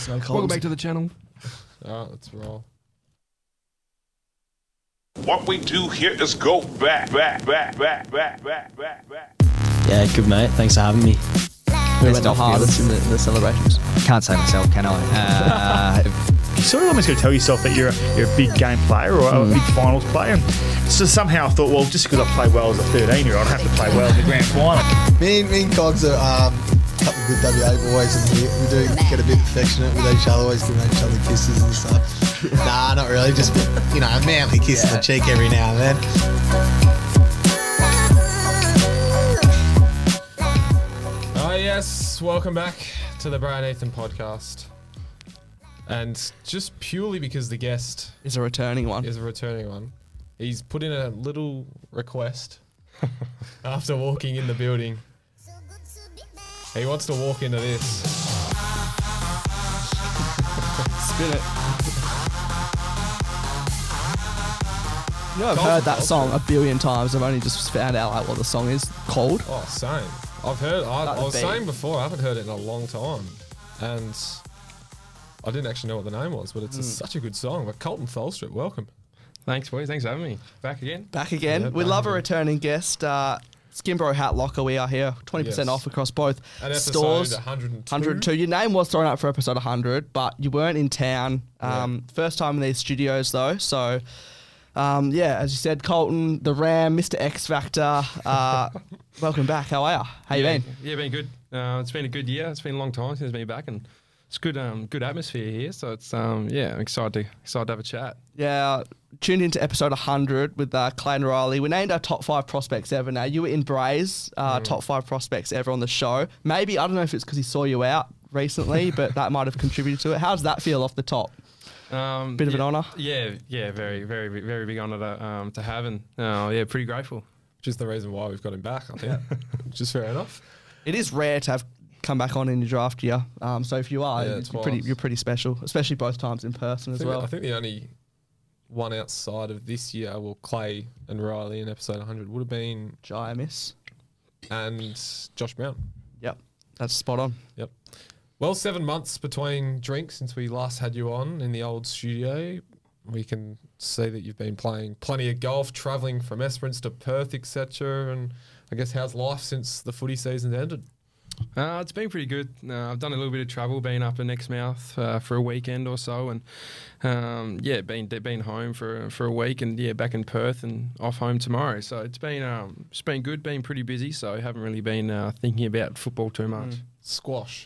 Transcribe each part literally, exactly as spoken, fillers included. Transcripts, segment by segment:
So Welcome back to the channel. Alright, let's roll. What we do here is go back, back, back, back, back, back, back, back. Yeah, good mate. Thanks for having me. we went the hardest in the, the celebrations. Can't say myself, can I? Uh, You sort of almost got to tell yourself that you're a, you're a big game player or a Mm. big finals player. And so somehow I thought, well, just because I played well as a thirteen-year-old, I have to play well in the grand final. Me and, me and Cogs are um, a couple of good W A boys, and we, we do get a bit affectionate with each other, always giving each other kisses and stuff. Nah, not really, just, you know, a manly kiss on the cheek every now and then. Oh yes, welcome back to the Brian Ethan podcast. And just purely because the guest Is a returning one. is a returning one, he's put in a little request after walking in the building. He wants to walk into this. Spin it. You know, I've Cold heard that culture. song a billion times. I've only just found out like what the song is called. Oh, same. I've heard. I, Like I was the beat. saying before, I haven't heard it in a long time, and I didn't actually know what the name was, but it's a, such a good song. But Colton Tholstrup, welcome. Thanks, boys. Thanks for having me. Back again. Back again. Yeah, we back love a again. returning guest. Uh, Skimbro Hat Locker, we are here. twenty percent Yes. off across both At episode stores. one hundred two. one hundred two. Your name was thrown up for episode one hundred, but you weren't in town. Um, First time in these studios, though. So, um, yeah, as you said, Colton, the Ram, Mister X Factor. Uh, welcome back. How are you? How you yeah, been? Yeah, been good. Uh, it's been a good year. It's been a long time since I've been back, and it's good. Um, good atmosphere here. So it's um, yeah, I'm excited to excited to have a chat. Yeah, tuned into episode one hundred with uh, Clayton Riley. We named our top five prospects ever. Now, you were in Braze, uh, top five prospects ever on the show. Maybe, I don't know if it's because he saw you out recently, but that might have contributed to it. How does that feel off the top? Um, Bit of yeah, an honour? Yeah, yeah, very, very, very big honour to um to have, and uh, yeah, pretty grateful. Which is the reason why we've got him back, I think. Which is fair enough. It is rare to have come back on in your draft year. Um, so if you are, Yeah, you're, twice. pretty, you're pretty special, especially both times in person I as think, well. I think the only one outside of this year, well, Clay and Riley in episode one hundred would have been, Jai miss. and Josh Brown. Yep, that's spot on. Yep. Well, seven months between drinks since we last had you on in the old studio. We can see that you've been playing plenty of golf, travelling from Esperance to Perth, et cetera. And I guess how's life since the footy season's ended? Uh, it's been pretty good. Uh, I've done a little bit of travel, been up in Exmouth uh, for a weekend or so, and um, yeah, been been home for for a week, and yeah, back in Perth and off home tomorrow. So it's been um, it's been good, been pretty busy. So I haven't really been uh, thinking about football too much. Squash.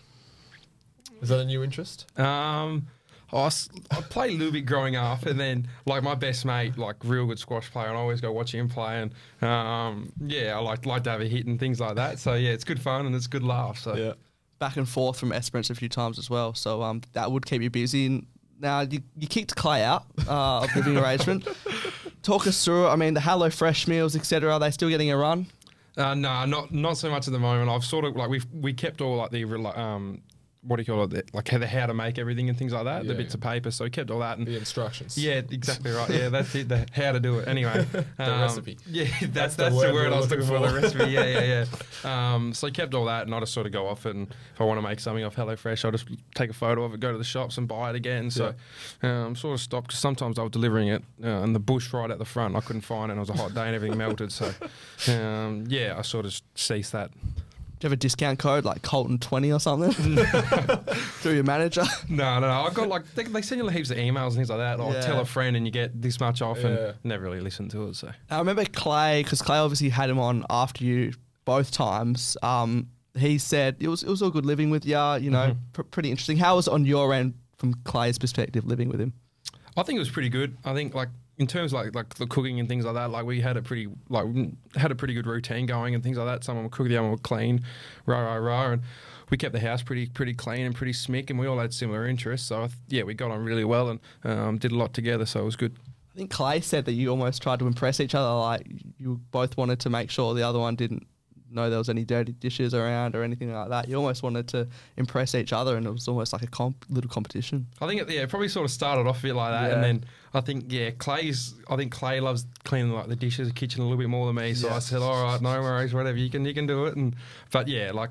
Is that a new interest? Um, I, s- I played a little bit growing up, and then like my best mate, like real good squash player, and I always go watch him play, and um, yeah, I like like to have a hit and things like that. So yeah, it's good fun and it's good laugh. So Yeah. Back and forth from Esperance a few times as well. So um, that would keep you busy. And now you, you kicked Clay out uh, of living arrangement. Talk us through it. I mean, the Hello Fresh meals, et cetera. Are they still getting a run? Uh, no, not not so much at the moment. I've sort of like we we kept all like the rela- um what do you call it the- like how, the how to make everything and things like that, Yeah, the bits yeah. of paper. So we kept all that and The instructions. yeah, exactly right. Yeah, that's it. The how to do it. Anyway, the recipe. Yeah, that's That's that's, the the word word, we were I was looking looking for. The for. recipe. Yeah, yeah, yeah. Um, so I kept all that, and I just sort of go off, and if I want to make something off HelloFresh, I'll just take a photo of it, go to the shops, and buy it again. So um, sort of stopped because sometimes I was delivering it uh, in the bush right at the front. I couldn't find it. And it was a hot day, and everything melted. So um, yeah, I sort of ceased that. Do you have a discount code like Colton twenty or something through your manager? No, no, no. I got like they, they send you heaps of emails and things like that. Or Yeah. tell a friend and you get this much off, Yeah. and never really listened to it. So I remember Clay, because Clay obviously had him on after you both times. Um, he said it was it was all good living with you. You know, pr- pretty interesting. How was it on your end from Clay's perspective living with him? I think it was pretty good. I think like in terms of like like the cooking and things like that, like we had a pretty like we had a pretty good routine going and things like that. Someone would cook, the other one would clean, rah rah rah, and we kept the house pretty pretty clean and pretty smick, and we all had similar interests. So I th- yeah, we got on really well and um, did a lot together. So it was good. I think Clay said that you almost tried to impress each other. Like you both wanted to make sure the other one didn't know there was any dirty dishes around or anything like that. You almost wanted to impress each other, and it was almost like a comp- little competition. I think it, yeah, it probably sort of started off a bit like that, Yeah. and then I think yeah, Clay's. I think Clay loves cleaning like the dishes, the kitchen a little bit more than me. So Yeah. I said, all right, no worries, whatever, you can you can do it. And but yeah, like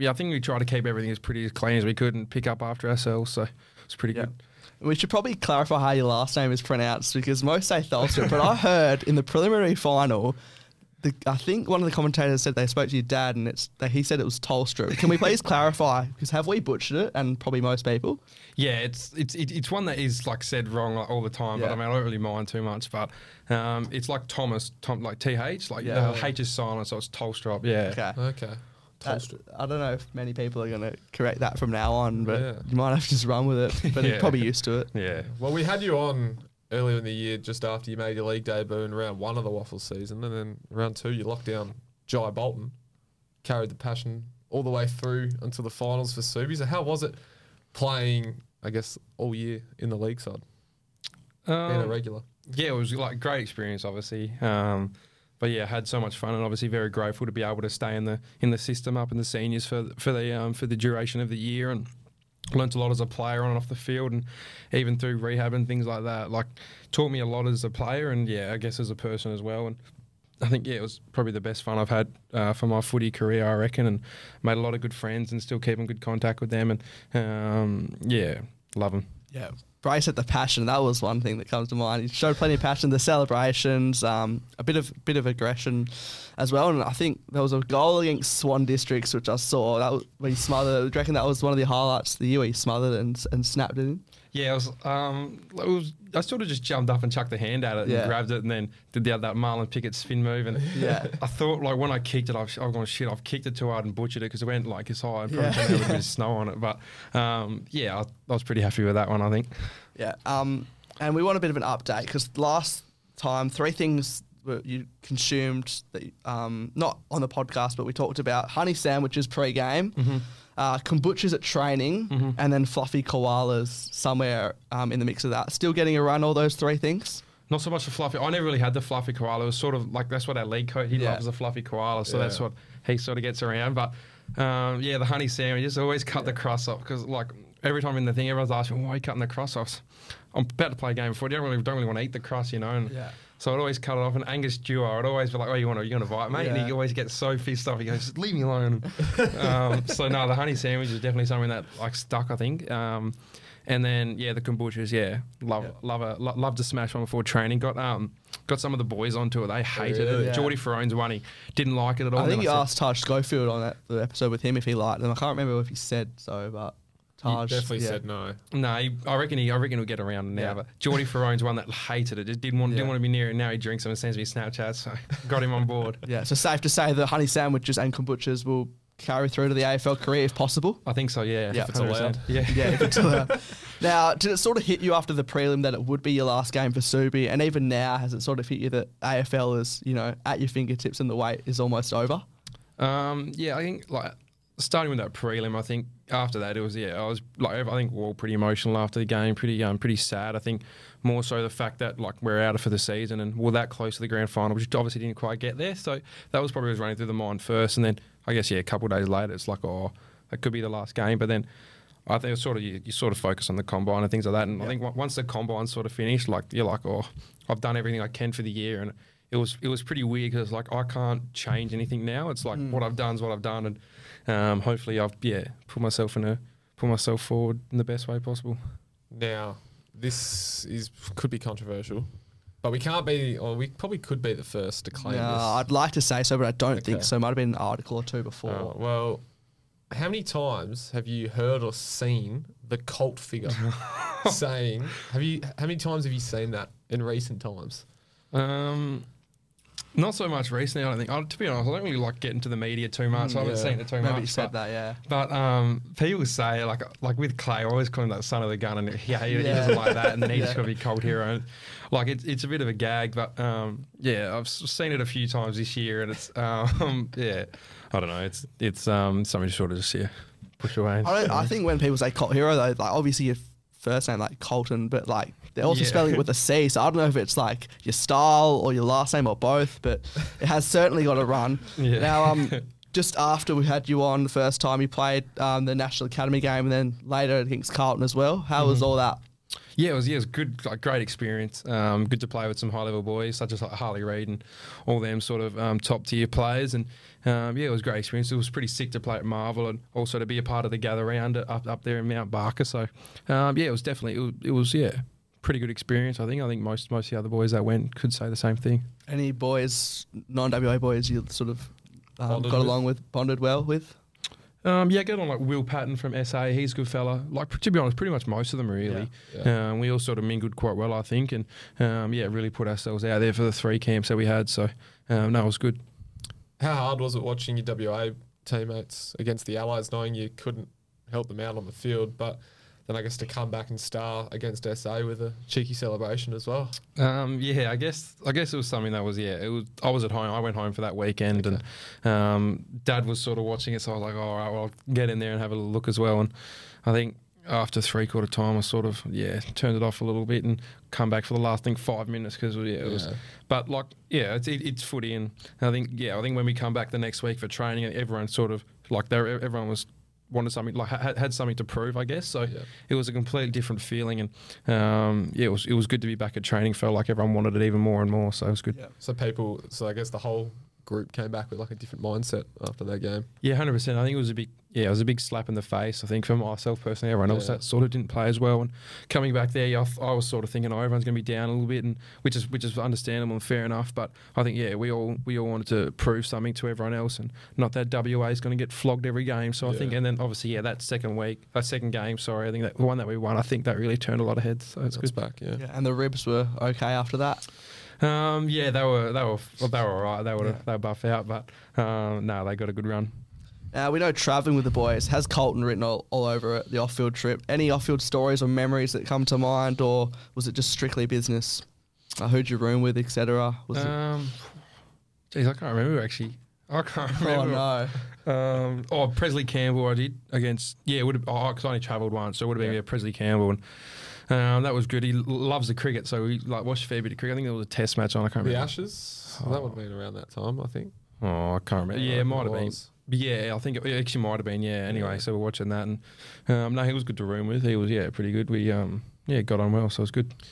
yeah, I think we tried to keep everything as pretty as clean as we could and pick up after ourselves. So it's pretty Yeah. good. We should probably clarify how your last name is pronounced because most say Tholstrup, but I heard in the preliminary final, the, I think one of the commentators said they spoke to your dad and it's that he said it was Tolstrup. Can we please clarify? Because have we butchered it? And probably most people. Yeah, it's it's it, it's one that is like said wrong like, all the time, but Yeah. I mean I don't really mind too much. But um, it's like Thomas, Tom, like T H, like Yeah. the H is silent, so it's Tolstrup. Yeah. Okay. Okay. That- Tolstrup. I don't know if many people are going to correct that from now on, but Yeah. you might have to just run with it. But Yeah. you're probably used to it. Yeah. Well, we had you on earlier in the year, just after you made your league debut in round one of the Waffles season, and then round two you locked down Jai Bolton, carried the passion all the way through until the finals for Subi. So how was it playing, I guess, all year in the league side, being a Um, regular? yeah, it was like a great experience, obviously. Um, but yeah, had so much fun, and obviously very grateful to be able to stay in the in the system up in the seniors for for the um, for the duration of the year, and learnt a lot as a player on and off the field, and even through rehab and things like that. Like taught me a lot as a player, and yeah, I guess as a person as well. And I think yeah, it was probably the best fun I've had uh, for my footy career, I reckon, and made a lot of good friends, and still keep in good contact with them, and um, yeah, love them. Yeah. Brace at the passion. That was one thing that comes to mind. He showed plenty of passion. The celebrations, um, a bit of bit of aggression as well. And I think there was a goal against Swan Districts, which I saw. That was where he smothered. Do you reckon that was one of the highlights of the year where he smothered it and, and snapped it in? Yeah, it was, um, it was. I sort of just jumped up and chucked the hand at it Yeah. and grabbed it, and then did the that Marlon Pickett spin move. And Yeah. I thought like when I kicked it, I've, I've gone shit. I've kicked it too hard and butchered it because it went like as high and probably Yeah. yeah. a bit of snow on it. But um, yeah, I, I was pretty happy with that one. I think. Yeah. Um, and we want a bit of an update because last time, three things were you consumed that um, not on the podcast, but we talked about honey sandwiches pre-game, Mm-hmm. uh, kombuchas at training, and then fluffy koalas somewhere um, in the mix of that. Still getting a run, all those three things? Not so much the fluffy. I never really had the fluffy koala. It was sort of like that's what our league coach he Yeah. loves the fluffy koala, so Yeah. that's what he sort of gets around. But um, yeah, the honey sandwiches always cut the crust off because like every time in the thing, everyone's asking, "Why are you cutting the crust off?" I'm about to play a game before. You don't really don't really want to eat the crust, you know. And Yeah. so I'd always cut it off. And Angus Dewar, I'd always be like, "Oh, you want to you want to bite, mate?" And Yeah. he always gets so pissed off. He goes, "Just leave me alone." um, so no, the honey sandwich is definitely something that like stuck, I think. Um, and then yeah, the kombuchas, yeah, love Yeah. love a lo- love to smash one before training. Got um got some of the boys onto it. They hated Really? it. Yeah. Geordie Ferone's one. He didn't like it at all. I think Then you said- asked Taj Schofield on that the episode with him if he liked them. I can't remember if he said so, but You Taj definitely yeah. said no. No, he, I reckon he. I reckon he'll get around now. Yeah. But Geordie Ferone's one that hated it. Just didn't want. Yeah. Didn't want to be near it. Now he drinks them and sends me Snapchats. So got him on board. Yeah, so safe to say the honey sandwiches and kombuchas will carry through to the A F L career if possible. I think so. Yeah. Yeah. If It's allowed. Yeah. Yeah, if it's allowed. Now, did it sort of hit you after the prelim that it would be your last game for Subi? And even now, has it sort of hit you that A F L is, you know, at your fingertips and the wait is almost over? Um, yeah, I think like starting with that prelim, I think after that it was yeah, I was like I think we're all pretty emotional after the game, pretty um pretty sad. I think more so the fact that like we're out for the season and we're that close to the grand final, which obviously didn't quite get there. So that was probably what was running through the mind first, and then I guess yeah, a couple of days later it's like oh, that could be the last game. But then I think it's sort of you, you sort of focus on the combine and things like that. And I think on- once the combine sort of finished, like you're like oh, I've done everything I can for the year and. It was it was pretty weird because like I can't change anything now. It's like what I've done is what I've done, and um, hopefully I've yeah put myself in a put myself forward in the best way possible. Now, this is could be controversial, but we can't be, or we probably could be the first to claim No, this. I'd like to say so, but I don't think Okay. so. Might have been an article or two before. Oh, well, how many times have you heard or seen the cult figure saying? Have you? How many times have you seen that in recent times? Um, not so much recently. I don't think. I, to be honest, I don't really like getting to the media too much. I haven't yeah. seen it too Maybe much. you said but, that, yeah. But um, people say like like with Clay, I always call him that son of the gun, and he, he, he Yeah. doesn't like that, and then he's Yeah. just got to be cult hero. Like it's it's a bit of a gag, but um, yeah, I've s- seen it a few times this year, and it's um, yeah, I don't know, it's it's um something to sort of just yeah push away. I, don't, I think when people say cult hero, though, like obviously your first name like Colton, but like they're also Yeah. spelling it with a C. So I don't know if it's like your style or your last name or both, but it has certainly got a run. Yeah. Now, um, just after we had you on the first time, you played um, the National Academy game, and then later against Carlton as well. How Mm-hmm. was all that? Yeah, it was yeah, it was good, like great experience. Um, good to play with some high level boys such as like Harley Reid and all them sort of um, top tier players. And um, yeah, it was a great experience. It was pretty sick to play at Marvel and also to be a part of the gather round up up there in Mount Barker. So um, yeah, it was definitely it was, it was yeah, pretty good experience. I think I think most most of the other boys that went could say the same thing. Any boys, non-W A boys, you sort of um, got Bonded along with, bonded well with? Um, yeah, get on like Will Patton from S A. He's a good fella. Like to be honest, pretty much most of them really. Yeah. Um, we all sort of mingled quite well, I think, and um, yeah, really put ourselves out there for the three camps that we had. So um, no, it was good. How hard was it watching your W A teammates against the Allies, knowing you couldn't help them out on the field, but then I guess to come back and star against S A with a cheeky celebration as well? Um, yeah, I guess I guess it was something that was yeah. It was I was at home. I went home for that weekend, Okay. and um, Dad was sort of watching it, so I was like, all right, well, I'll get in there and have a little look as well. And I think after three quarter time, I sort of yeah turned it off a little bit and come back for the last I think five minutes because yeah it was. Yeah. But like yeah, it's it, it's footy, and I think yeah I think when we come back the next week for training, everyone sort of like they everyone was. wanted something like had, had something to prove, I guess. So Yeah. it was a completely different feeling, and um, yeah, it was it was good to be back at training. Felt like everyone wanted it even more and more, so it was good. Yeah. So people, so I guess the whole group came back with like a different mindset after that game. Yeah, hundred percent. I think it was a big, yeah, it was a big slap in the face. I think for myself personally, everyone else Yeah. that sort of didn't play as well. And coming back there, yeah, I, th- I was sort of thinking, oh, everyone's going to be down a little bit, and which is which is understandable and fair enough. But I think yeah, we all we all wanted to prove something to everyone else, and not that W A is going to get flogged every game. So I Yeah. think, and then obviously yeah, that second week, that second game, sorry, I think that the one that we won, I think that really turned a lot of heads. So it's That's good. back, yeah. Yeah, and the ribs were okay after that. Um, yeah, they were they were well, they were alright. They were Yeah. they were buff out, but um, no, they got a good run. Now, we know travelling with the boys has Colton written all, all over it, the off-field trip. Any off-field stories or memories that come to mind, or was it just strictly business? Uh, who'd you room with, et cetera? Was it? Um, geez, I can't remember actually. I can't Oh remember. no! Um, oh, Presley Campbell, I did against. Yeah, it would have. Oh, because I only travelled once, so it would have been yeah. Presley Campbell, and um, that was good. He l- loves the cricket, so he like watched a fair bit of cricket. I think there was a Test match on. I can't The remember. Ashes, that would have been around that time, I think. Oh, I can't remember. Yeah, it might have been. was. Yeah, I think it actually might have been. Yeah. Anyway, Yeah. so we're watching that, and um, no, he was good to room with. He was yeah, pretty good. We um, yeah, got on well, so it was good.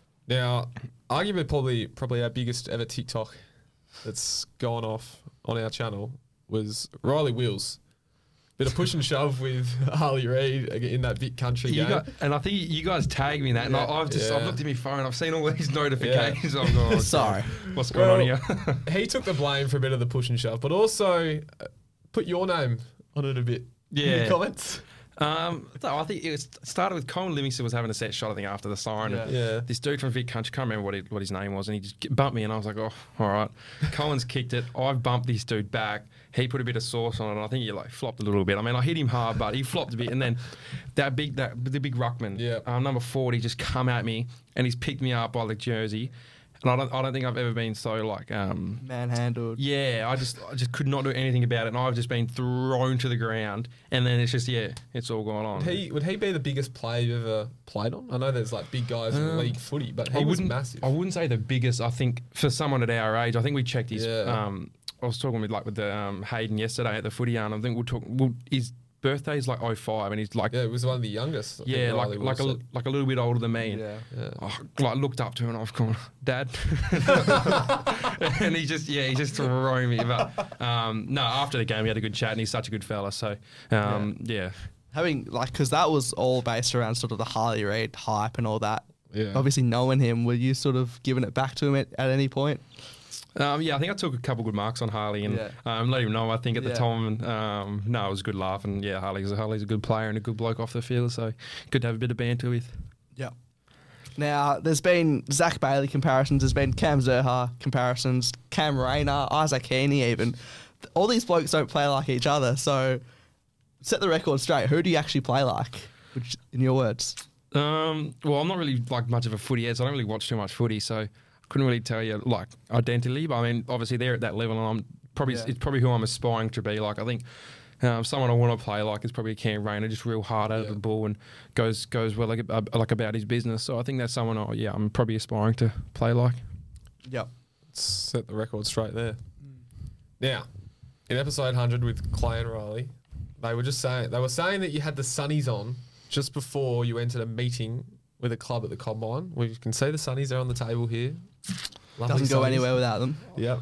Now, arguably probably probably our biggest ever TikTok that's gone off on our channel was Riley Wills. Bit of push and shove with Harley Reid in that big country You game. got, and I think you guys tagged me in that, and I, Yeah. I've just I've Yeah. looked at my phone. I've seen all these notifications. I'm going, oh, Sorry. what's going on here? He took the blame for a bit of the push and shove, but also uh, put your name on it a bit. In Yeah. the comments. Um, no, I think it was, started with Colin Livingston was having a set shot, I think, after the siren. Yeah. And Yeah. this dude from Vic Country, can't remember what, he, what his name was, and he just bumped me, and I was like, oh, all right. Colin's kicked it. I've bumped this dude back. He put a bit of sauce on it, and I think he like flopped a little bit. I mean, I hit him hard, but he flopped a bit, and then that big, that the big ruckman, Yeah. um, number forty, just come at me, and he's picked me up by the jersey. And I don't, I don't think I've ever been so like, um, Manhandled. yeah, I just, I just could not do anything about it, and I've just been thrown to the ground, and then it's just, yeah, it's all gone on. Would he, would he be the biggest player you've ever played on? I know there's like big guys in Um, league footy, but he I was wouldn't, massive. I wouldn't say the biggest. I think for someone at our age, I think we checked his. Yeah. Um, I was talking with like with the um, Hayden yesterday at the footy yarn. I think we'll talk. We'll, his birthday's like oh five, and he's like Yeah, it was one of the youngest. I think yeah, like Riley like a Wills said. like a little bit older than me. And Yeah. Yeah. I like looked up to him and I've gone, Dad, and he just yeah he just threw me. But um, no, after the game we had a good chat, and he's such a good fella. So um, yeah. Having like, because that was all based around sort of the Harley Reid hype and all that. Yeah. Obviously, knowing him, were you sort of giving it back to him at, at any point? Um, yeah, I think I took a couple good marks on Harley and Yeah. um, let him know. I think at the Yeah. time, and, um, no, it was a good laugh. And yeah, Harley's Harley's a good player and a good bloke off the field, so good to have a bit of banter with. Yeah. Now, there's been Zach Bailey comparisons, there's been Cam Zerha comparisons, Cam Rayner, Isaac Heaney even. All these blokes don't play like each other, so set the record straight. Who do you actually play like, which, in your words? Um, well, I'm not really like much of a footy head, so I don't really watch too much footy, so I couldn't really tell you like identically. But I mean, obviously they're at that level, and I'm probably Yeah. it's probably who I'm aspiring to be. Like I think. Um, someone I want to play like is probably Cam Rayner, just real hard out Yeah. of the ball and goes goes well like, uh, like about his business. So I think that's someone I, yeah I'm probably aspiring to play like. Yep. Set the record straight there. Now, in episode one hundred with Clay and Riley, they were just saying they were saying that you had the sunnies on just before you entered a meeting with a club at the Combine. We can see the Sunnies are on the table here. Lovely Doesn't go Sunnies. anywhere without them. Yep.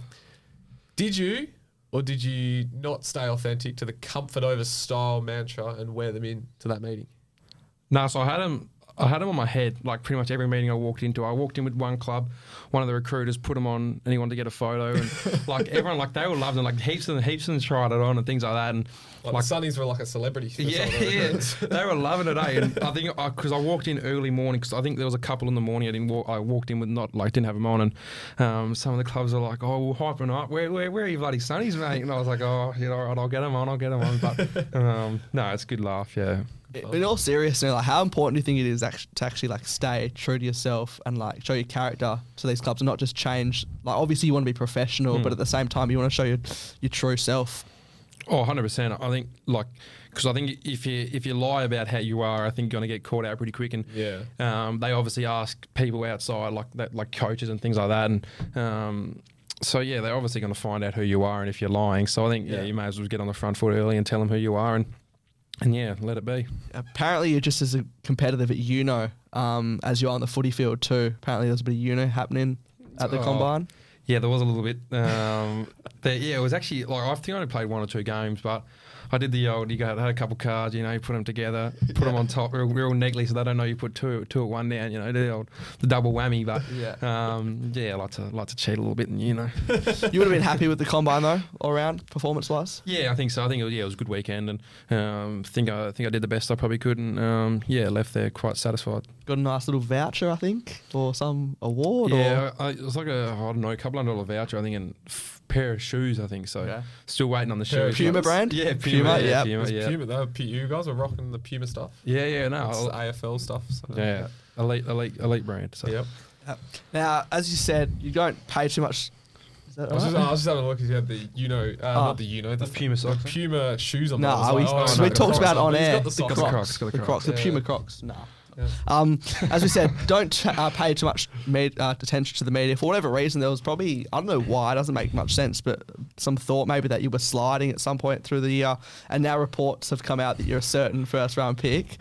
Did you or did you not stay authentic to the comfort over style mantra and wear them in to that meeting? No, so I had them. I had them on my head, like pretty much every meeting I walked into. I walked in with one club, one of the recruiters put them on, and he wanted to get a photo, and like everyone, like they all loved them. Like heaps and heaps of them tried it on and things like that, and Like, like the Sunnies were like a celebrity. for yeah, some of the yeah, recruits. they were loving it. Eh? And I think because I, I walked in early morning, because I think there was a couple in the morning. I didn't walk. I walked in with not like didn't have them on, and um, some of the clubs are like, "Oh, we're hyping up. Where, where, where are you bloody Sunnies, mate?" And I was like, "Oh, you know, all right, I'll get them on. I'll get them on." But um, no, it's a good laugh. Yeah. In all seriousness, like how important do you think it is actually, to actually like stay true to yourself and like show your character to these clubs and not just change? Like obviously you want to be professional, Mm. but at the same time you want to show your your true self. Oh, one hundred percent. I think like because I think if you if you lie about how you are, I think you're going to get caught out pretty quick. And Yeah. um, they obviously ask people outside like that, like coaches and things like that, and. Um, So yeah, they're obviously going to find out who you are and if you're lying. So I think yeah, Yeah. you may as well get on the front foot early and tell them who you are, and and yeah, let it be. Apparently you're just as a competitive at Uno um, as you are on the footy field too. Apparently there's a bit of Uno happening at the Oh. Combine. Yeah, there was a little bit. Um, there, yeah, it was actually like I think I only played one or two games, but I did the old. You got had a couple cards, you know, you put them together, put them on top, real, real neatly, so they don't know you put two, two at one down. You know, the old, the double whammy. But Yeah. um, yeah, I like to like to cheat a little bit, and you know. You would have been happy with the Combine though, all round performance wise. Yeah, I think so. I think it was, yeah, it was a good weekend, and um, think I think I did the best I probably could, and um, yeah, left there quite satisfied. Got a nice little voucher, I think, or some award. Yeah, I, it was like a I don't know, a couple hundred dollar voucher, I think, and f- pair of shoes, I think. So Yeah. still waiting on the Pair of shoes. Puma Like- brand? Yeah, Puma, Puma. yeah, yep. Puma, Was yeah. Puma, they were, you guys were rocking the Puma stuff. Yeah, yeah, no, It's I'll- A F L stuff. So. yeah, elite, elite, elite brand. So. Yep. Now, as you said, you don't pay too much. Is that I was, right? just, I was just having a look because you had the, you know, uh, Oh. not the, you know, the, The Puma socks. the Puma shoes on. No, there. I was we, like, oh, so no, we the talked Crocs about on, on but he's air got the the socks. Crocs, Crocs, got the the Crocs, the Crocs. Puma Yeah. Crocs. No. Yeah. Um, as we said, don't uh, pay too much med- uh, attention to the media. For whatever reason, there was probably, I don't know why, it doesn't make much sense, but some thought maybe that you were sliding at some point through the year, and now reports have come out that you're a certain first round pick.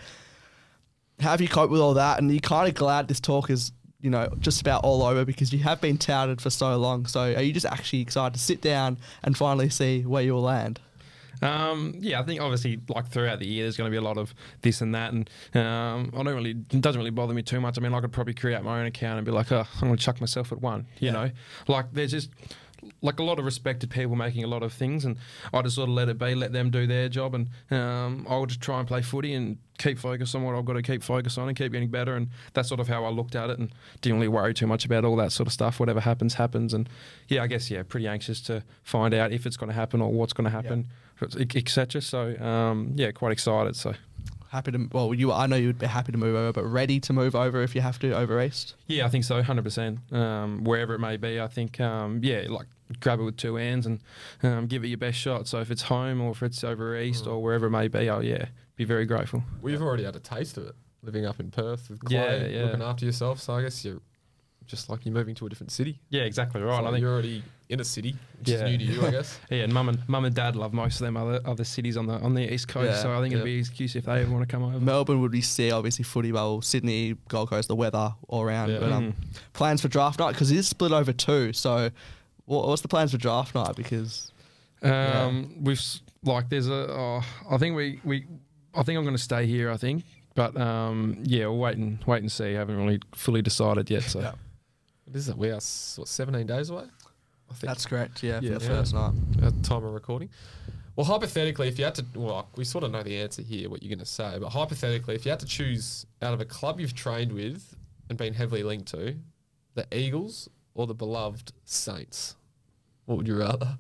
How have you coped with all that? And you're kind of glad this talk is, you know, just about all over because you have been touted for so long. So are you just actually excited to sit down and finally see where you'll land? Um, yeah, I think obviously like throughout the year there's going to be a lot of this and that, and um, I don't really it doesn't really bother me too much. I mean, I could probably create my own account and be like, oh, I'm going to chuck myself at one. You know, like there's just like a lot of respected people making a lot of things, and I just sort of let it be, let them do their job, and um, I'll just try and play footy and keep focused on what I've got to keep focused on and keep getting better, and that's sort of how I looked at it, and didn't really worry too much about all that sort of stuff. Whatever happens, happens, and yeah, I guess yeah, pretty anxious to find out if it's going to happen or what's going to happen, et cetera. So um, yeah, quite excited. So. Happy to, well, you, I know you would be happy to move over, but ready to move over if you have to over east? Yeah, I think so, one hundred percent. Um, wherever it may be, I think, um, yeah, like grab it with two hands and um, give it your best shot. So if it's home or if it's over east or wherever it may be, oh yeah, be very grateful. We've already had a taste of it living up in Perth with Yeah, Clay, yeah. looking after yourself. So I guess you're just like you're moving to a different city. Yeah, exactly right. So I think you're already in a city, which Yeah. is new to you, I guess. yeah, and mum and mum and dad love most of them other other cities on the on the east coast. Yeah, So I think yeah. it'd be an excuse if they ever want to come over. Melbourne would be C, obviously footy bowl, Sydney, Gold Coast, the weather all around. Yeah. But um, Mm. plans for draft night, because it is split over two. So what, what's the plans for draft night? Because Um, we've s- like there's a oh, I think we we I think I'm going to stay here. I think, but um, yeah, we'll wait and wait and see. Haven't really fully decided yet. So. Yeah. What is it? We are s- what, seventeen days away. I think that's correct, yeah, Yeah. for the Yeah. first night. at the time of recording. Well, hypothetically, if you had to, well, we sort of know the answer here, what you're going to say, but hypothetically, if you had to choose out of a club you've trained with and been heavily linked to, the Eagles or the beloved Saints, what would you rather?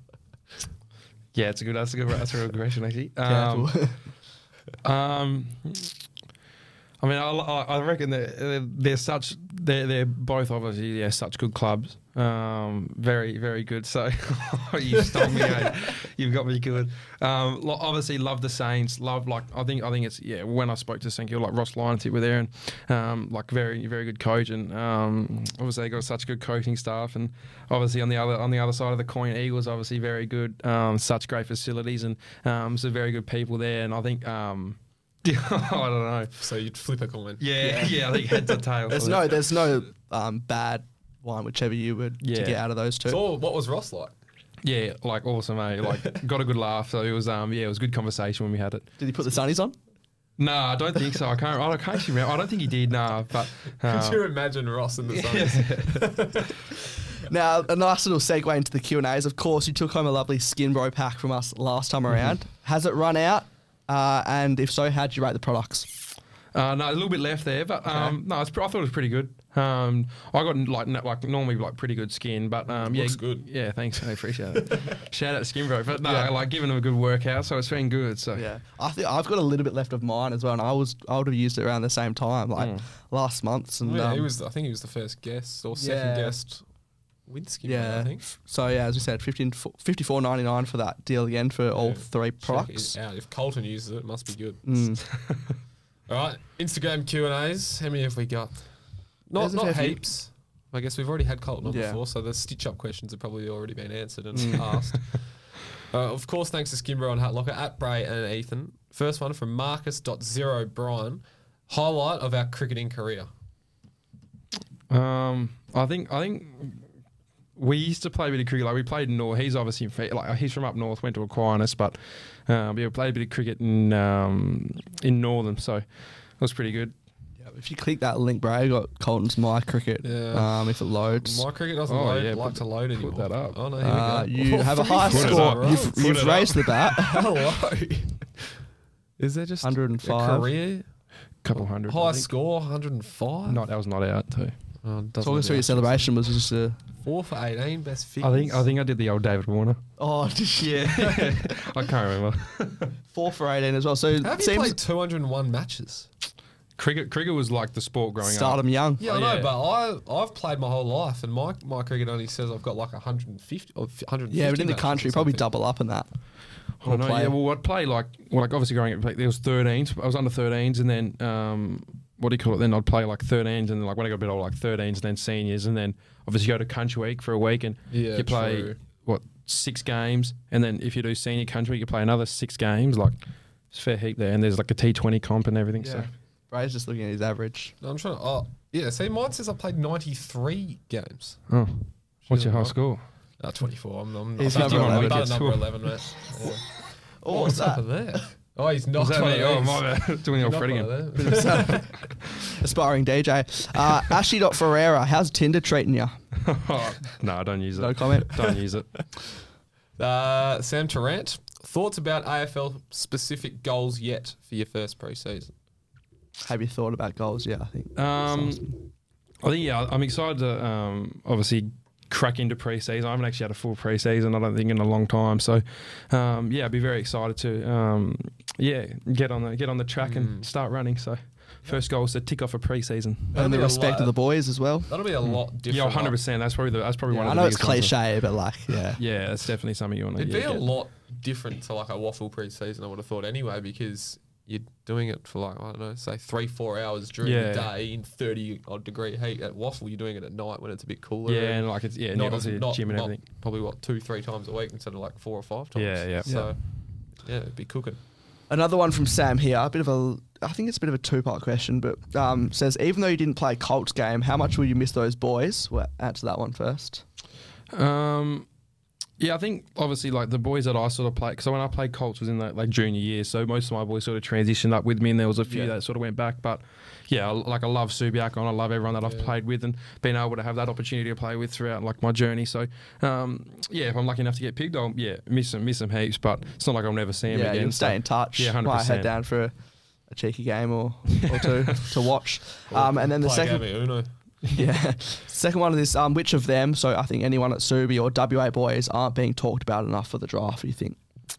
Yeah, it's a good. That's a good. That's a real question, actually. Um, Careful. um, I mean, I, I I reckon that they're, they're such. They're they're both obviously yeah such good clubs. Um, very very good. So you stumped me. eh? You've got me good. Um, lo- obviously love the Saints. Love like I think I think it's yeah. When I spoke to St Kilda, like Ross Lyons were there, and um, like very very good coach, and um, obviously they got such good coaching staff, and obviously on the other on the other side of the coin, Eagles obviously very good. Um, such great facilities and um, some very good people there, and I think. Um, I don't know. So you'd flip a coin. Yeah, yeah, I think heads or tails. There's no, there's no um, bad one, whichever you would Yeah. to get out of those two. So what was Ross like? Yeah, like awesome, eh? Like got a good laugh. So it was, um, yeah, it was a good conversation when we had it. Did he put the sunnies on? No, I don't think so. I can't. I can't actually remember. I don't think he did. Nah, but Could um, you imagine Ross in the sun? Now, a nice little segue into the Q and A's. Of course, you took home a lovely Skin Bro pack from us last time around. Has it run out? Uh, and if so, how did you rate the products? Uh, no, a little bit left there, but um, no, it's, I thought it was pretty good. Um, I got like no- like normally like pretty good skin, but um, yeah, Looks good. Yeah, thanks, I appreciate it. Shout out to Skin Bro, but no, like giving them a good workout, so it's been good. So Yeah, I think I've got a little bit left of mine as well, and I was I would have used it around the same time, like Mm. last month's. And yeah, um, he was. I think he was the first guest or second Yeah. guest with Skin. yeah. I think. So yeah, as we said, fifty-four ninety-nine for that deal again for all Yeah. three Check products. it out. If Colton uses it, it must be good. Mm. All right, Instagram Q and A's. How many have we got? Not There's a not fair few. heaps. I guess we've already had Colton on Yeah. before, so the stitch up questions have probably already been answered and Mm. asked. Uh, of course, thanks to Skimber and Hatlocker at Bray and Ethan. First one from Marcus Zero Brian. Highlight of our cricketing career. Um, I think I think we used to play a bit of cricket. Like we played in North. He's obviously from, like he's from up north. Went to Aquinas, but um, yeah, we played a bit of cricket in um, in Northern. So it was pretty good. Yeah, if you click that link, bro, you got Colton's My Cricket. Yeah. Um, if it loads, My cricket doesn't Oh, load, yeah, like put to the- load put anymore. that up. Oh no, here uh, we go. you have a high Put it score. up. You've, Put you've it raised the bat. Hello. Is there just one hundred and a five. career Couple hundred. I high think. score? one hundred and five. Not that was not out too. Oh, doesn't Talk us have through the your actuals. celebration. Was it just a Four for eighteen, best figures. I think I think I did the old David Warner. oh Yeah, I can't remember. four for eighteen as well. So How it have you seems played two hundred and one matches? Cricket cricket was like the sport growing start up. them young. Yeah, Oh, I know, yeah. but I I've played my whole life, and my my cricket only says I've got like one hundred and fifty or one hundred fifty. Yeah, but in the matches country, or probably something. double up in that. I don't know. play. Yeah, well, I'd play like, well, like obviously growing up, like, there was thirteens. I was under thirteens, and then um, what do you call it? Then I'd play like thirteens, and then like when I got a bit older, like thirteens, and then seniors, and then obviously go to country week for a week, and Yeah, you play true. what six games, and then if you do senior country, you play another six games. Like it's a fair heap there, and there's like a T twenty comp and everything. So Bray's just looking at his average. No, I'm trying to. Oh, yeah. See, mine says I played ninety-three games. oh, what's your high Right. score? Uh, twenty-four. I'm, I'm, He's I'm number done- eleven. I'm done number Cool. eleven, mate. Yeah. Oh, what's that? happened there? Oh, he's not Was that one me? of Oh, these. my bad. Doing the old Not Fred one again. of them. Aspiring D J. Uh, Ashley.Ferreira, how's Tinder treating you? no, I don't use it. No comment. Don't use it. Uh, Sam Tarrant, thoughts about A F L specific goals yet for your first pre-season? Have you thought about goals? Yeah, I think. Um, I think yeah, I'm excited to um, obviously crack into pre-season. I haven't actually had a full pre-season, I don't think, in a long time. So um, yeah, I'd be very excited to um, yeah get on the get on the track Mm. and start running. So first goal is to tick off a pre-season. That'll And the be a respect lot- of the boys as well. That'll be a lot different. Yeah, one hundred percent. That's probably the, that's probably one Yeah, I of the know it's biggest ones. cliche, but like, yeah. Yeah, that's definitely something you want to. It'd yeah, be a get. lot different to like a waffle pre-season, I would have thought anyway, because you're doing it for like, I don't know, say three, four hours during Yeah. the day in thirty odd degree heat. At waffle, you're doing it at night when it's a bit cooler. Yeah, and like it's yeah, not, not as, obviously not, gym and not everything. probably what, two, three times a week instead of like four or five times. Yeah, yeah. So, yeah, it'd be cooking. Another one from Sam here. A bit of a, I think it's a bit of a two-part question, but um, says, even though you didn't play Colts game, how much will you miss those boys? Well, answer that one first. Um, yeah, I think obviously like the boys that I sort of played, because when I played Colts was in that like junior year, so most of my boys sort of transitioned up with me, and there was a few Yeah. that sort of went back. But yeah, I- like I love Subiac, and I love everyone that I've Yeah. played with, and been able to have that opportunity to play with throughout like my journey. So um, yeah, if I'm lucky enough to get picked, I'll yeah miss them, miss them heaps. But it's not like I'll never see them Yeah, again. you can so- stay in touch. Yeah, one hundred Might percent. head down for a, a cheeky game or, or two to watch. Um, and then the Play a second, game of Uno. yeah, second one of this, um, which of them? So I think anyone at Subi or W A boys aren't being talked about enough for the draft. You think?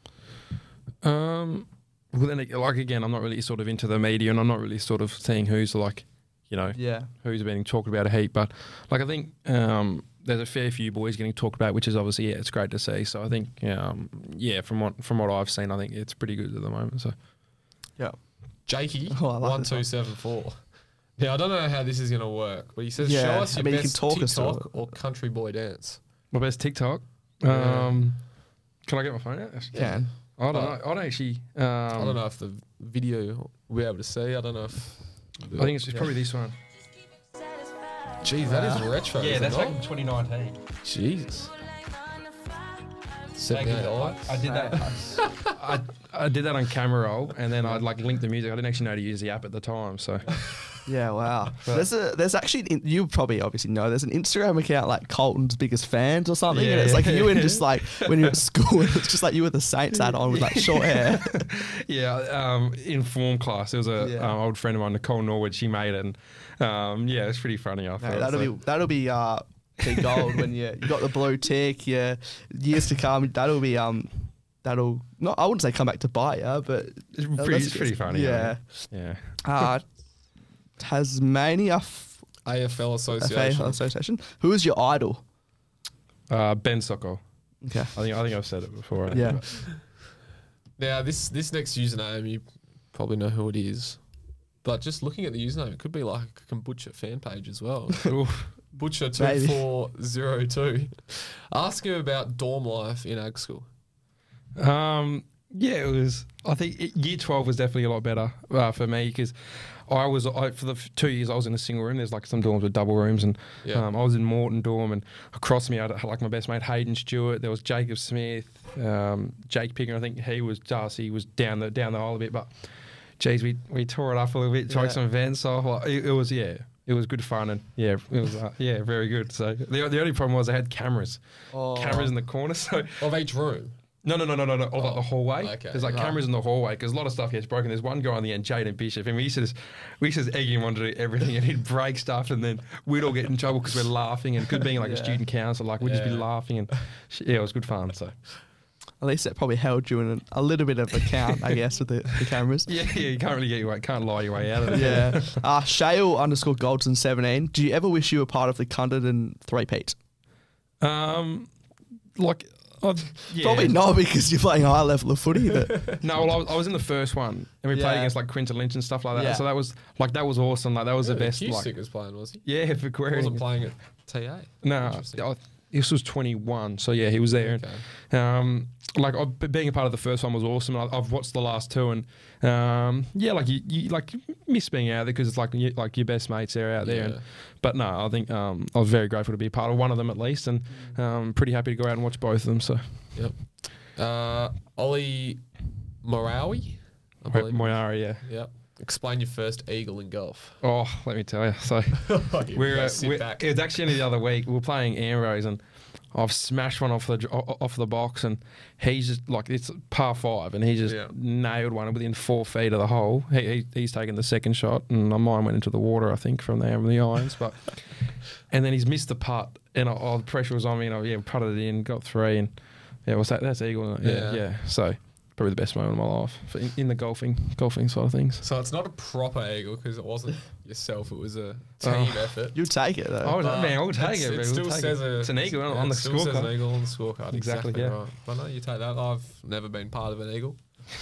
Um, well then like again, I'm not really sort of into the media, and I'm not really sort of seeing who's like, you know, Yeah, who's being talked about a heap. But like I think um, there's a fair few boys getting talked about, which is obviously yeah, it's great to see. So I think um, yeah, from what from what I've seen, I think it's pretty good at the moment. So yeah. Jakey, Oh, I like one this two one. seven four. Now, I don't know how this is going to work, but he says, Yeah, show us I your mean, you can best talk us through TikTok or country boy dance. my best TikTok. Yeah. Um, can I get my phone out? Can. I don't But- know. I don't actually. Um, I don't know if the video we'll be able to see. I don't know if. I think it's, it's probably this one. Geez, that is retro. Yeah, is that's it like not? twenty nineteen. Jesus. seventy-eight I, I did that. I, I did that on camera roll, and then I'd like link the music. I didn't actually know how to use the app at the time, so Yeah, wow. There's a there's actually an- you probably obviously know there's an Instagram account like Colton's biggest fans or something, Yeah, and it's like yeah. you and just like when you're at school, and it's just like you with the Saints hat on with like short hair. yeah. Um, in form class, there was a Yeah. um, old friend of mine, Nicole Norwood. She made it, and um, yeah, it's pretty funny. I No, thought that'll so. be that'll be uh big gold when you you got the blue tick. Yeah, years to come. That'll be um that'll not I wouldn't say come back to bite you, but It's uh, pretty, that's- it's pretty funny. Yeah. Yeah. Uh, Tasmania F- A F L F A Association. Association. Who is your idol? Uh, Ben Socko. Okay. I think I think I've said it before. I think, Yeah. but- Now, this this next username, you probably know who it is. But just looking at the username, it could be like a kombucha fan page as well. Oof. Butcher Maybe. two four zero two. Ask him about dorm life in ag school. Um, yeah, it was. I think it, year twelve was definitely a lot better uh, for me because I was I, for the f- two years I was in a single room. There's like some dorms with double rooms, and Yeah. um, I was in Morton dorm, and across me I had like my best mate Hayden Stewart. There was Jacob Smith, um, Jake Pickering. I think he was Darcy was down the down the aisle a bit, but geez, we we tore it up a little bit, tried Yeah. some events off. Like, it, it was yeah. It was good fun and yeah, it was uh, yeah very good. So the the only problem was I had cameras, Oh. cameras in the corner. So Of each room. no, no, no, no, no, no. Of like the hallway. okay. There's like Right. cameras in the hallway because a lot of stuff gets broken. There's one guy on the end, Jaden Bishop, and we used to just, we used to just egg him on to do everything, and he'd break stuff, and then we'd all get in trouble because we're laughing, and could being like a Yeah. student council, like we'd just be Yeah. laughing, and sh- yeah, it was good fun. So At least it probably held you in a, a little bit of account, I guess, with the, the cameras. yeah, yeah, you can't really get your way, can't lie your way out of it. Yeah. Uh, Shale underscore Goldson seventeen. Do you ever wish you were part of the Cunderton three-peat? Um, like. I've, yeah. Probably not because you're playing a high level of footy. But No, well, I was, I was in the first one, and we played Yeah. against like Quinton Lynch and stuff like that. Yeah. So that was like that was awesome. Like that was the Yeah, best. Q-Stick Like, was playing, was he? yeah, for He Aquarium. wasn't playing at T A. No, Interesting. I, this was twenty-one, so yeah, he was there. Okay. Um, like I, b- being a part of the first one was awesome. I, I've watched the last two, and um, yeah, like you, you like you miss being out there because it's like you, like your best mates there out there. And, Yeah. but no, I think um, I was very grateful to be a part of one of them at least, and um, pretty happy to go out and watch both of them. So Yep. Uh, Ollie Morawi? I believe. Moyari, yeah. Yep. Explain your first eagle in golf. Oh, let me tell you. So we're, uh, sit we're back. it was actually only the other week. We were playing Ambrose, and I've smashed one off the dr- o- off the box, and he's just like it's par five, and he just Yeah. nailed one within four feet of the hole. He, he he's taken the second shot, and mine went into the water, I think, from there from the irons, but and then he's missed the putt, and I, oh, the pressure was on me, and I yeah putted it in, got three, and yeah, what's that? That's eagle, yeah, yeah. Yeah. So probably the best moment of my life for in, in the golfing golfing side of things. So it's not a proper eagle because it wasn't yourself. It was a team Oh. effort. you take it, though. Oh, But man, I'll take it's- it. It we'll still take says it. a, It's an eagle on yeah, the it still says an scorecard. eagle on the scorecard. Exactly, Exactly, yeah. right. But no, you take that. I've never been part of an eagle,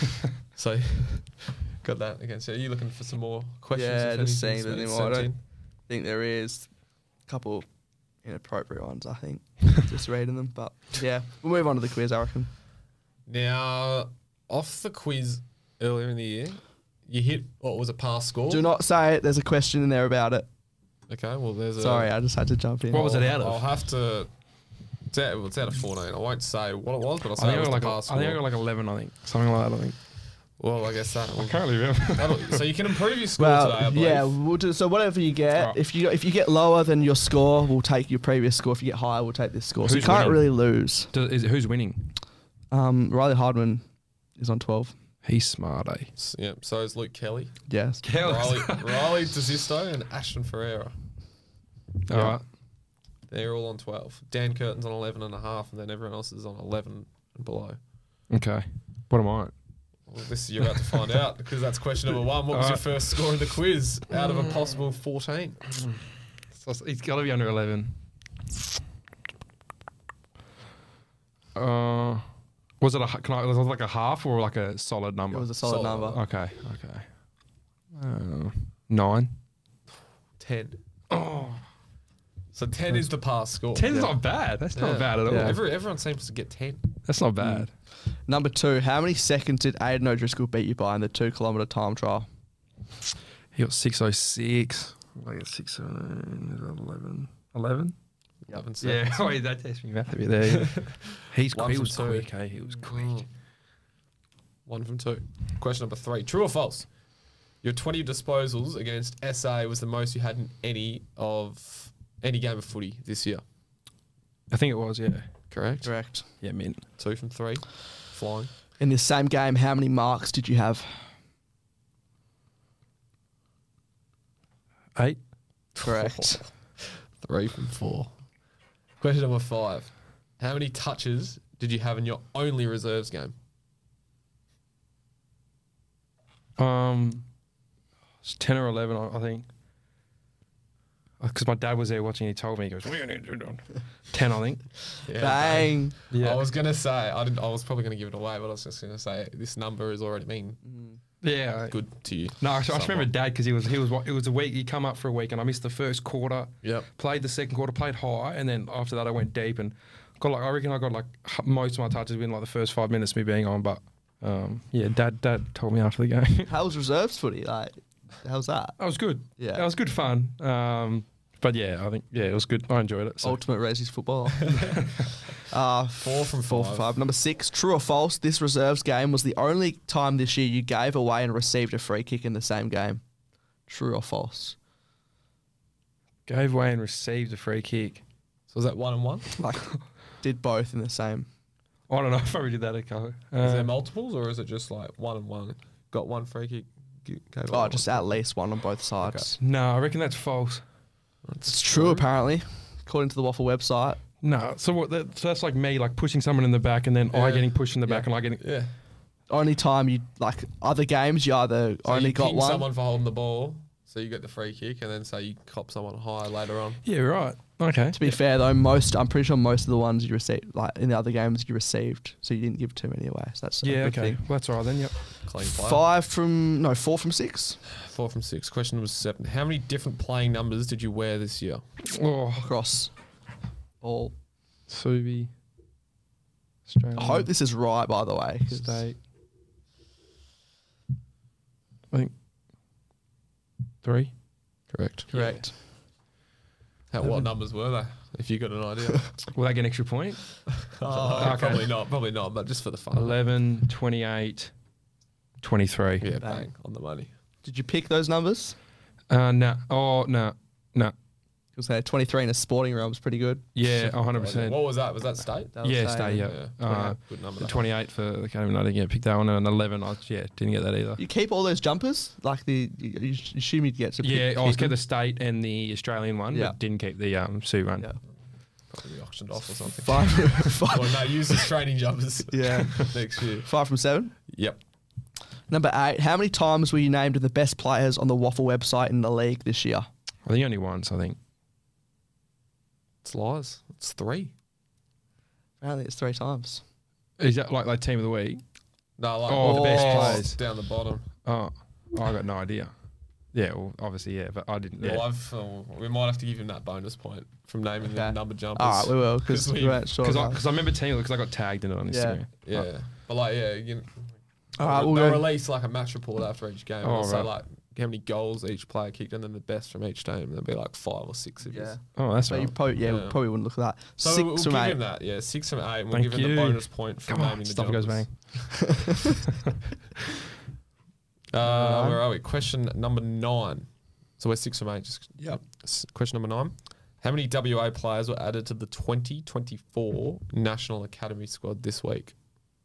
so got that against you. Are you looking for some more questions? Yeah, if just anything's seeing been them more. I sent don't in? think there is a couple inappropriate ones, I think. Just reading them. But yeah, we'll move on to the quiz, I reckon. Now, off the quiz earlier in the year, you hit what was a pass score. Do not say it. There's a question in there about it. Okay, well, there's a. Sorry, I just had to jump in. What was it out of? I'll have to. It's out, well, it's out of fourteen. I won't say what it was, but I'll I say think it I was got the like pass a, I think I score. got like eleven. I think something like that. I think. Well, I guess that. I Will, can't really remember. that'll- so you can improve your score today, I Well, believe. yeah, we'll do. So whatever you get, Alright. if you if you get lower than your score, we'll take your previous score. If you get higher, we'll take this score. so you Who's can't winning? really lose. Does, is it, who's winning? Um, Riley Hardman is on twelve. He's smart, eh? S- Yeah. So is Luke Kelly, Yes. Riley, Riley DeSisto, and Ashton Ferreira. All right. They're all on twelve. Dan Curtin's on eleven and a half, and then everyone else is on eleven and below. Okay. What am I? Well, this you're about to find out because that's question number one. What was your Alright. first score in the quiz out of a possible fourteen? So it's got to be under eleven. Uh, was it a h- can I, was it like a half or like a solid number? It was a solid, Solid number. number. okay. Okay. Uh, nine. Ten. Oh, So ten is the pass score. ten's Yeah. not bad. That's Yeah. not bad at all. Yeah. Every, everyone seems to get ten. That's not bad. Number two, how many seconds did Aiden O'Driscoll beat you by in the two kilometre time trial? He got six oh six. I got six oh nine, eleven. eleven? eleven Yeah, seconds. oh, yeah, that tests me math a bit there. He's One he from was two. quick, eh? He was quick. Mm. One from two. Question number three. True or false? Your twenty disposals against S A was the most you had in any of any game of footy this year. I think it was, yeah. Correct. Correct. Yeah, mint. Two from three. Flying. In this same game, how many marks did you have? Eight. Correct. Three from four. Question number five. How many touches did you have in your only reserves game? Um, it's ten or eleven, I, I think. Because my dad was there watching. He told me, he goes, "What are you going to do?" ten, I think. Yeah, Bang. Yeah. I was gonna say I didn't. I was probably gonna give it away, but I was just gonna say this number has already been Yeah. good to you. No, I, I just somewhat. remember Dad because he was he was it was a week. He come up for a week, and I missed the first quarter. Yep. Played the second quarter, played high, and then after that I went deep and got like I reckon I got like h- most of my touches within like the first five minutes of me being on. But um, yeah, Dad Dad told me after the game. How was reserves footy? Like, how's that? That was good. Yeah. that was good fun. Um, but yeah, I think yeah, it was good. I enjoyed it. So. Ultimate Resi's football. uh, Four from four five. from five. Number six, true or false? This reserves game was the only time this year you gave away and received a free kick in the same game. True or false? Gave away and received a free kick. So was that one and one? Like, did both in the same. I don't know if I probably did that a couple. Is there Uh, multiples or is it just like one and one? Got one free kick. g- Gave Oh, away just one. at least one on both sides. no, I reckon that's false. It's true, apparently, according to the Waffle website. No, so what? That, so that's like me, like pushing someone in the back, and then I Yeah. getting pushed in the Yeah. back, and I getting. Yeah. Only time you, like, other games, you either So only you got ping one. someone for holding the ball, so you get the free kick, and then say you cop someone high later on. Yeah, right. Okay. To be fair, though, most, I'm pretty sure most of the ones you received, like, in the other games, you received. So you didn't give too many away. So that's a Yeah. good Okay. thing. Well, that's all right then. Yep. Clean player. Five from, no, four from six. Four from six. Question number seven. How many different playing numbers did you wear this year? Oh, Across all. Subi. Australian. I hope this is right, by the way. 'cause State. I think three. Correct. Correct. How, what numbers were they? If you got an idea. Will I get an extra point? oh, Okay. Probably not. Probably not. But just for the fun. of it. eleven, twenty-eight, twenty-three. Yeah, Bang. bang on the money. Did you pick those numbers? Uh, no. Oh, no. No. Because they had twenty-three in a sporting realm is pretty good. Yeah, one hundred percent. What was that? Was that state? That was Yeah, saying- stay, yeah. Yeah. Uh, Good number. the that twenty-eight for the game, I didn't get picked that one, and eleven, I yeah, didn't get that either. You keep all those jumpers? Like, the you, you assume you'd get to pick, Yeah, I keep was them? kept the state and the Australian one, Yeah. but didn't keep the um, Sioux one. Yeah. Probably auctioned off or something. Five, five, Or no, use as training jumpers. Yeah. Next year. five from seven. Yep. Number eight, how many times were you named the best players on the Waffle website in the league this year? I think only once, I think. It's lies. It's three. Apparently it's three times. Is that like like team of the week? No, like Oh, the best players. down the bottom. Oh, I got no idea. Yeah, well, obviously, yeah, but I didn't. Well, Yeah. I've, uh, we might have to give him that bonus point from naming the Okay. number jumpers. All right, we will, because 'Cause we we- weren't sure. Because I, about- 'cause I remember team because I got tagged in it on Instagram. Yeah, but like, yeah, you know, All right, they'll we'll go- release like a match report after each game. Oh, Oh, so right. like how many goals each player kicked, and then the best from each team. There'll be like five or six of Yeah. yeah. Oh, that's But you right. probably, yeah, we Yeah. probably wouldn't look at that. So Six we'll from give eight. him that. Yeah, six from eight. And we'll Thank give him you. the bonus point for Come on, naming the stuff goes jumpers. bang. Uh, where are we? Question number nine. So we're six from eight. Just Yep. s- question number nine. How many W A players were added to the twenty twenty-four National Academy squad this week?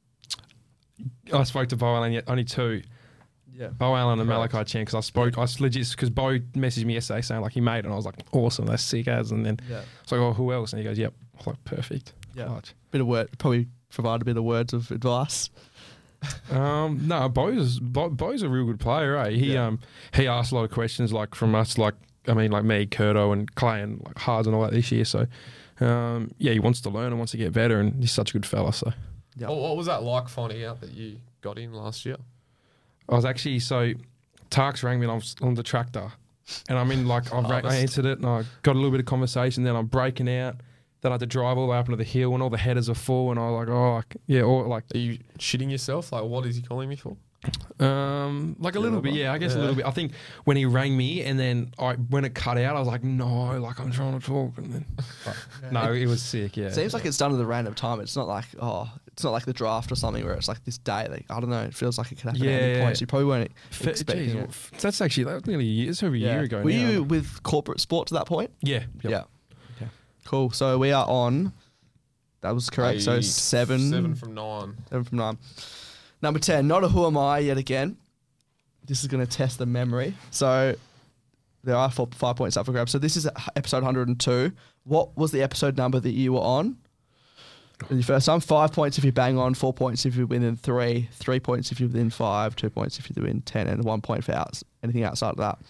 I spoke to Bo Allen yet, only two. Yeah. Bo Allen and Correct. Malachi Chen, because I spoke, I was legit, because Bo messaged me yesterday saying like he made it, and I was like, awesome, that's sick as, and then Yeah. it's like, oh, who else? And he goes, yep, I was like, perfect. Yeah. Clutch. Bit of word, probably provide a bit of words of advice. Um, no, Bo's Bo, Bo's a real good player, eh? He Yeah. um he asked a lot of questions like from us, like I mean, like me, Curto, and Clay, and like Hards and all that this year. So, um, yeah, he wants to learn and wants to get better, and he's such a good fella. So, Yeah. What, what was that like finding out that you got in last year? I was actually so Tarks rang me and I was on the tractor, and I'm in like I, Oh, rang, I that's- answered it and I got a little bit of conversation. Then I'm breaking out, Then I had to drive all the way up into the hill, and all the headers were full, and I was like, oh, I c- yeah, or like, Are you shitting yourself? Like, what is he calling me for? um, like a little bit, yeah, I guess a Yeah. little bit. I think when he rang me, and then I when it cut out, I was like, no, like I'm trying to talk, and then but, no, it was sick, yeah. Seems like it's done at a random time. It's not like oh, it's not like the draft or something where it's like this day. Like I don't know. It feels like it could happen at any Yeah. point. So you probably weren't Fe- expecting geez, it. well, f- that's actually that was nearly a year, it's over a year ago. Were now. you with corporate sport to that point? Yeah, yep. Yeah. Okay. Cool. So we are on. That was correct. So A seven. Seven from nine. Seven from nine. Number ten. Not a who am I yet again. This is going to test the memory. So there are four, five points up for grabs. So this is episode one hundred two. What was the episode number that you were on? In your first time, five points if you bang on, four points if you're within three, three points if you're within five, two points if you're within ten, and one point for outs, anything outside of that.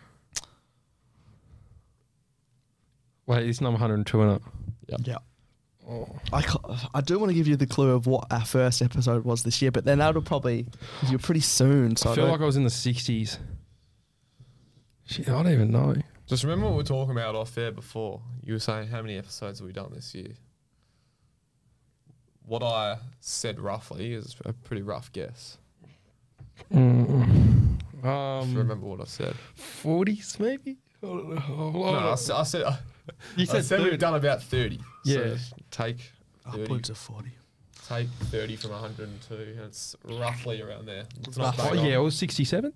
Wait, it's number one hundred two, isn't it? Yep. Yeah. I, ca- I do want to give you the clue of what our first episode was this year, but then that'll probably, because you're pretty soon. So I I feel don't- like I was in the sixties. Shit, I don't even know. Just remember what we were talking about off air before. You were saying how many episodes have we done this year? What I said roughly is a pretty rough guess. Um, If you remember what I said. forties maybe? I don't know. Oh, No, I, s- I said, you I said, said thirty. we've done about thirty. Yeah. So take thirty, upwards of forty. take thirty from one hundred two, and it's roughly around there. It's Rough. not Oh, bang yeah, it on. was sixty-seven.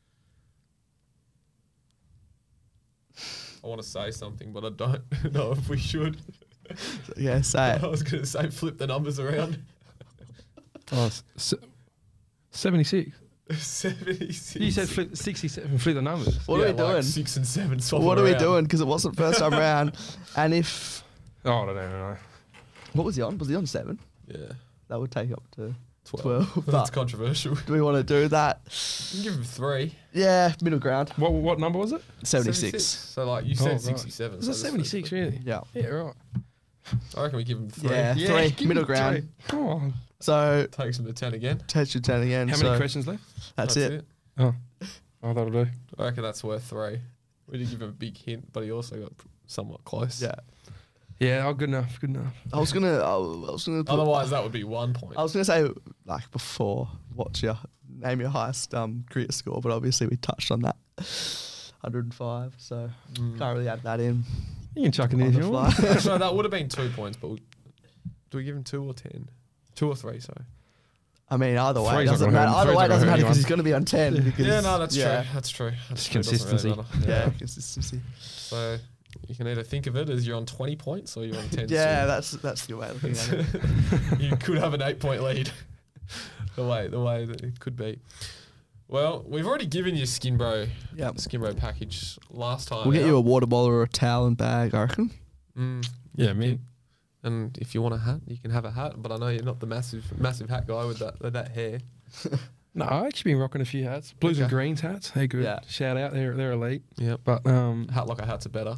I want to say something, but I don't know if we should. Yeah, say I it. was going to say flip the numbers around. Oh, s- seventy-six. seventy-six. You said flip sixty-seven, flip the numbers. What Yeah, are we like doing? Six and seven. swap What it are we around. doing? Because it wasn't first time round. And if Oh, I don't even know. what was he on? Was he on seven? Yeah. That would take up to twelve. twelve. That's But controversial. do we want to do that? You can give him three. Yeah, middle ground. What what number was it? Seventy-six. So like you Oh, said, right. sixty-seven. Was so it this seventy-six, really? Yeah. Yeah, right. I reckon we give him three. Yeah, Yeah, three. give Middle me ground. three. Come on. So Takes him to ten again. test your ten again. How many so questions left? That's, it. Oh, oh, that'll do. I reckon that's worth three. We did give him a big hint, but he also got p- somewhat close. Yeah. Yeah, oh, good enough, good enough. I was gonna. I was gonna. Put, Otherwise, that would be one point. I was gonna say like before. What's your name? Your highest um career score, but obviously we touched on that. one hundred five. So Mm. can't really add that in. You can chuck it in on if the you fly. want. So that would have been two points, but we, do we give him two or ten? Two or three, sorry. I mean, either way, it Three's not doesn't gonna matter. hurt- Either three's way, not it doesn't gonna matter hurt because he's going to be on ten. Because, Yeah, no, that's yeah. true. That's true. That's Just true. It doesn't really consistency. matter. Yeah, consistency. So you can either think of it as you're on twenty points or you're on ten. Yeah, that's that's the way of looking at it. You could have an eight point lead. the way the way that it could be. Well, we've already given you Skinbro, Yeah. the Skinbro package last time. We'll get out. you a water bottle or a towel and bag, I reckon. Mm, Yeah, me. and if you want a hat, you can have a hat. But I know you're not the massive massive hat guy with that with that hair. No, I've actually been rocking a few hats. Blues and Okay. greens hats. Hey, good. Yeah. Shout out, they're they're elite. Yep. But um, Hat like a hats are better.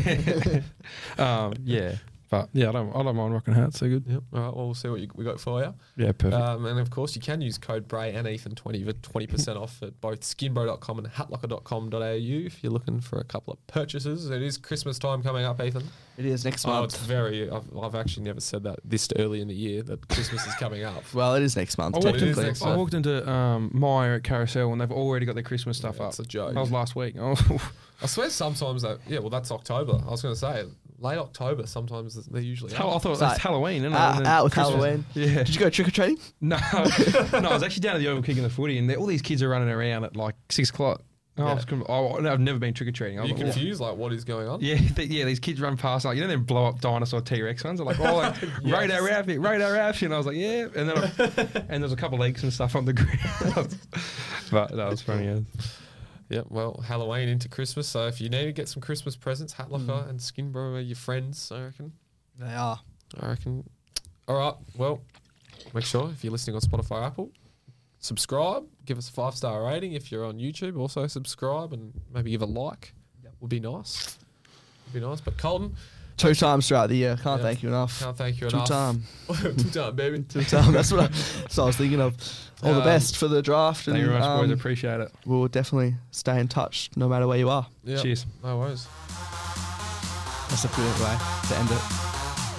um, yeah. But yeah, I don't I don't mind rocking hats. They're good. Yep. All right. Well, we'll see what you, we got for you. Yeah, perfect. Um, and of course, you can use code Bray and Ethan twenty for twenty percent off at both skinbro dot com and hatlocker dot com dot a u if you're looking for a couple of purchases. It is Christmas time coming up, Ethan. It is next Oh, it's month. very. I've, I've actually never said that this early in the year that Christmas is coming up. Well, it is next month, I walked, it is into, technically. next I walked into um, Myer at Carousel and they've already got their Christmas stuff Yeah, up. it's a joke. That was last week. Oh, I swear sometimes that. Yeah, well, that's October. I was going to say late October. Sometimes they're usually. Hell, I out. thought It's that's like, Halloween, isn't it? Out, And then out with Christmas. Halloween. Yeah. Did you go trick or treating? No, no, I was actually down at the Oval kicking the footy, and there- all these kids are running around at like six o'clock. Oh, I Yeah. was, com- oh, I've never been trick or treating. Are you confused? Like, what is going on? Yeah, th- yeah. These kids run past, like you know, them blow up dinosaur T Rex ones. They're like, oh, like, radar outfit, radar outfit. And I was like, yeah. And then, I, and there's a couple of leaks and stuff on the ground. But that was funny. Yeah. Yep. Well, Halloween into Christmas. So if you need to get some Christmas presents, Hatlocker Mm. and Skinbro are your friends. I reckon. They are. I reckon. All right. Well, make sure if you're listening on Spotify, or Apple, subscribe. Give us a five star rating. If you're on YouTube, also subscribe and maybe give a like. Would be nice. Would be nice. But Colton, Two times throughout the year. Can't Yeah. thank you enough. can't thank you Two enough. time. Two time, baby. Two time. That's what I, that's what I was thinking of. All the Um, best for the draft. Thank you very much, um, boys. Appreciate it. We'll definitely stay in touch no matter where you are. Yep. Cheers. No worries. That's a brilliant way to end it.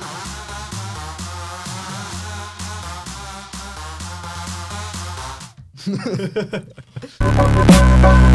Bye.